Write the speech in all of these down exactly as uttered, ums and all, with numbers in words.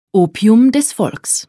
Opium des Volks.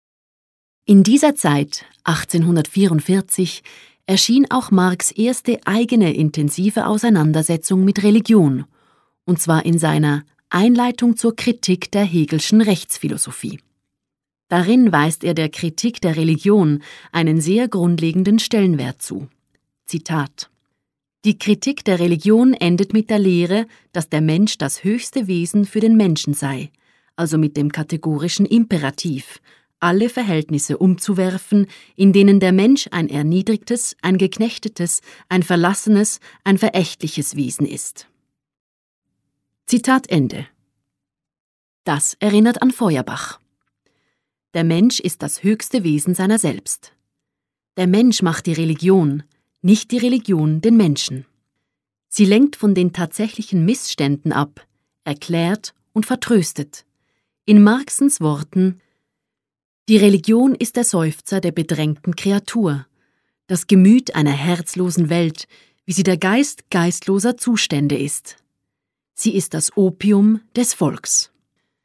In dieser Zeit, achtzehnhundertvierundvierzig, erschien auch Marx' erste eigene intensive Auseinandersetzung mit Religion, und zwar in seiner Einleitung zur Kritik der Hegelschen Rechtsphilosophie. Darin weist er der Kritik der Religion einen sehr grundlegenden Stellenwert zu. Zitat: Die Kritik der Religion endet mit der Lehre, dass der Mensch das höchste Wesen für den Menschen sei, also mit dem kategorischen Imperativ, alle Verhältnisse umzuwerfen, in denen der Mensch ein erniedrigtes, ein geknechtetes, ein verlassenes, ein verächtliches Wesen ist. Zitat Ende. Das erinnert an Feuerbach. Der Mensch ist das höchste Wesen seiner selbst. Der Mensch macht die Religion, nicht die Religion den Menschen. Sie lenkt von den tatsächlichen Missständen ab, erklärt und vertröstet. In Marxens Worten: Die Religion ist der Seufzer der bedrängten Kreatur, das Gemüt einer herzlosen Welt, wie sie der Geist geistloser Zustände ist. Sie ist das Opium des Volks.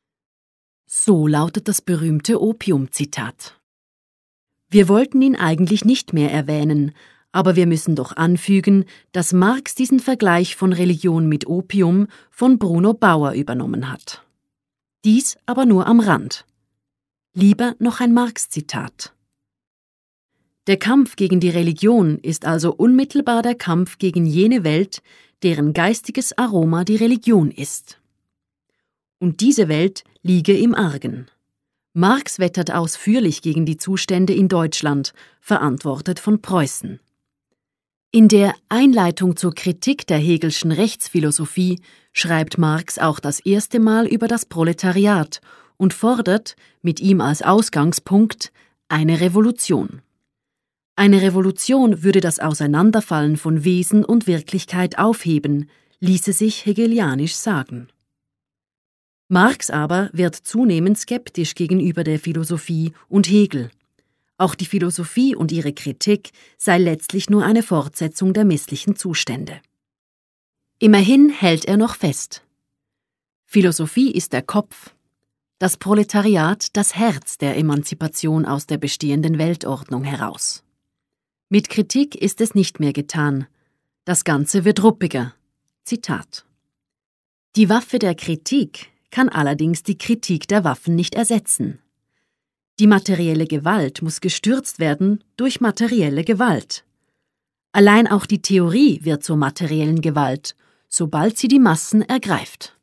So lautet das berühmte Opium-Zitat. Wir wollten ihn eigentlich nicht mehr erwähnen, aber wir müssen doch anfügen, dass Marx diesen Vergleich von Religion mit Opium von Bruno Bauer übernommen hat. Dies aber nur am Rand. Lieber noch ein Marx-Zitat. Der Kampf gegen die Religion ist also unmittelbar der Kampf gegen jene Welt, deren geistiges Aroma die Religion ist. Und diese Welt liege im Argen. Marx wettert ausführlich gegen die Zustände in Deutschland, verantwortet von Preußen. In der Einleitung zur Kritik der Hegelschen Rechtsphilosophie schreibt Marx auch das erste Mal über das Proletariat und fordert, mit ihm als Ausgangspunkt, eine Revolution. Eine Revolution würde das Auseinanderfallen von Wesen und Wirklichkeit aufheben, ließe sich hegelianisch sagen. Marx aber wird zunehmend skeptisch gegenüber der Philosophie und Hegel. Auch die Philosophie und ihre Kritik sei letztlich nur eine Fortsetzung der misslichen Zustände. Immerhin hält er noch fest: Philosophie ist der Kopf, das Proletariat das Herz der Emanzipation aus der bestehenden Weltordnung heraus. Mit Kritik ist es nicht mehr getan. Das Ganze wird ruppiger. Zitat: Die Waffe der Kritik kann allerdings die Kritik der Waffen nicht ersetzen. Die materielle Gewalt muss gestürzt werden durch materielle Gewalt. Allein auch die Theorie wird zur materiellen Gewalt, sobald sie die Massen ergreift.